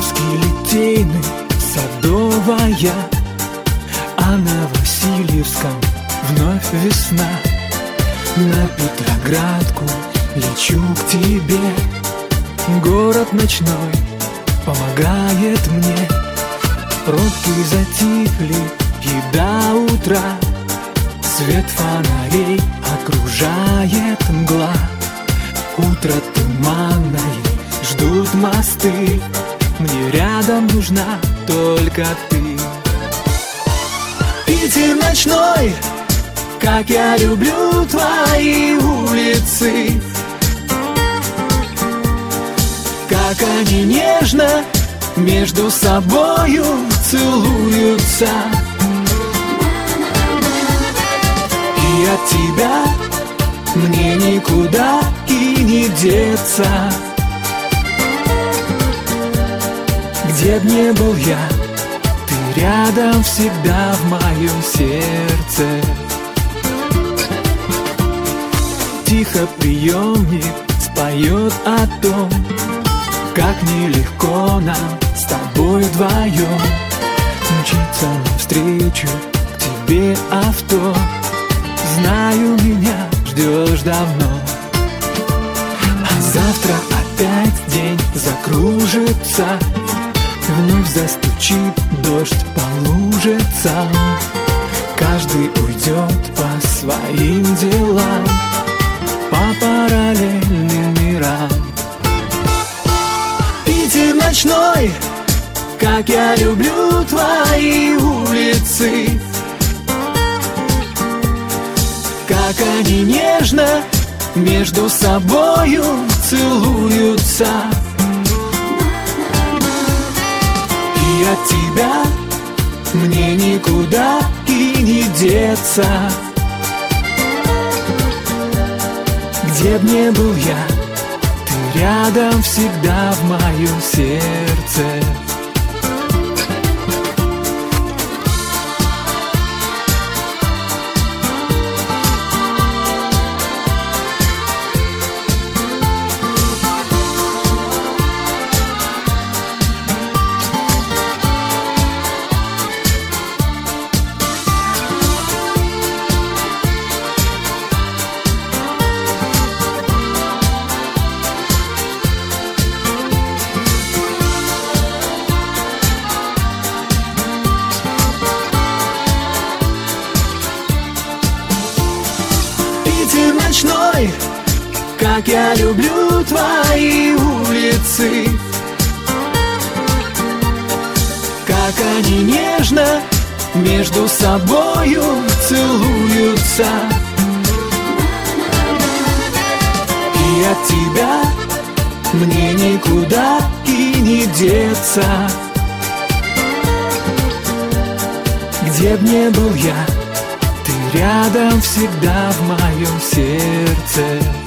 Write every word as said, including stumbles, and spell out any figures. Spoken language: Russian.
Невский, Литейный, Садовая, а на Васильевском вновь весна. На Петроградку лечу к тебе. Город ночной помогает мне. Пробки затихли, и до утра свет фонарей окружает мгла. Утро туманное, ждут мосты. Мне рядом нужна только ты. Питер ночной, как я люблю твои улицы, как они нежно между собою целуются. И от тебя мне никуда и не деться. Где б не был я, ты рядом всегда в моем сердце. Тихо приемник споет о том, как нелегко нам с тобой вдвоем мчиться навстречу к тебе авто. Знаю, меня ждешь давно, а завтра опять день закружится. Вновь застучит дождь по лужицам. Каждый уйдет по своим делам, по параллельным мирам. Питер ночной, как я люблю твои улицы, как они нежно между собою целуются. И от тебя мне никуда и не деться. Где б не был я, ты рядом всегда в моем сердце. Питер ночной, как я люблю твои улицы, как они нежно между собою целуются. И от тебя мне никуда и не деться. Где б не был я, ты рядом всегда в моем сердце.